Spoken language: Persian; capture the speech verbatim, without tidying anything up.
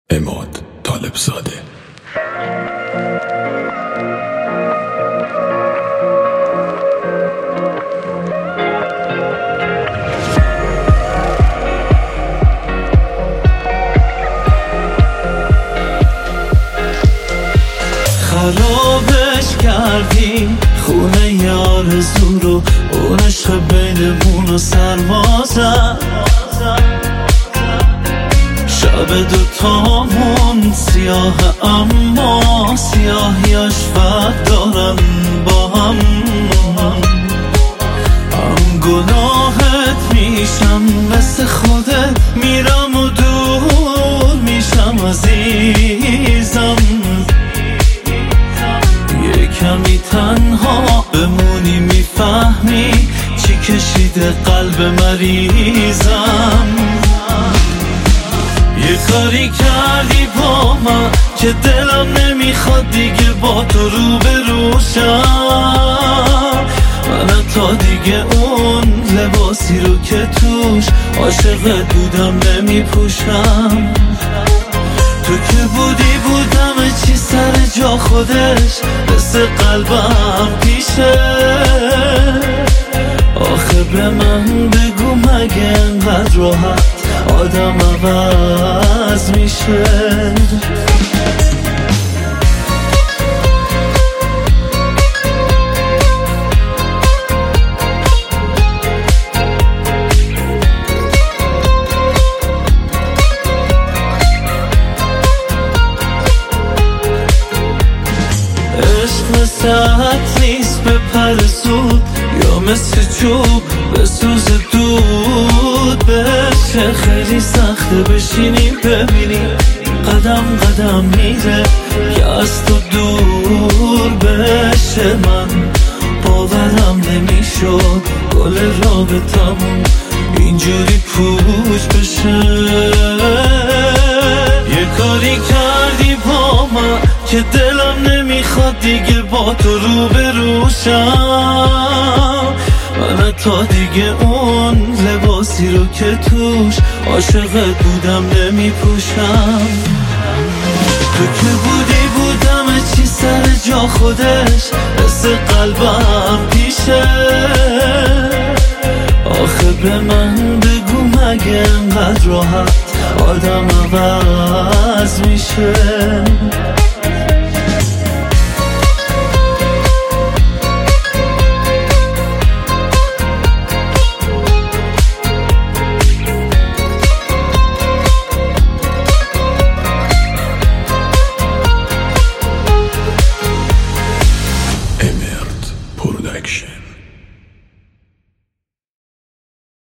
عماد طالبزاده. خرابش کردیم خونه ی آرزو رو، اون عشق بینمون و سرما زد. شب دوتامون سیاه اما سیاهیاش فرق دارن با هم. هم گناهت میشم مثل خودت، میرم و دور میشم عزیزم. یه کمی تنها بمونی میفهمی چی کشیده قلب مریضم. یه کاری کردی با من که دلم نمیخواد دیگه با تو رو بروشم. من تا دیگه اون لباسی رو که توش عاشقت بودم نمیپوشم. تو که بودی بودم چی سر جا خودش، مثل قلبم پیشه. آخه به من بگو مگه انقدر راحت آدم عوض میشه؟ عشق مثل عطر نیست به پر زود، یا مثل چوب به سوز دود. بشه خیلی سخته بشینی ببینی قدم قدم میره که از تو دور بشه. من باورم نمیشد گل رابطمون اینجوری پوچ بشه. یه کاری کردی با من که دلم نمیخواد دیگه با تو رو بروشم. من تا دیگه اون لباسی رو که توش عاشقت بودم نمیپوشم. تو که بودی بودم چی سر جا خودش، مثل قلبم پیشه. آخه به من بگو مگه انقدر راحت آدم عوض میشه؟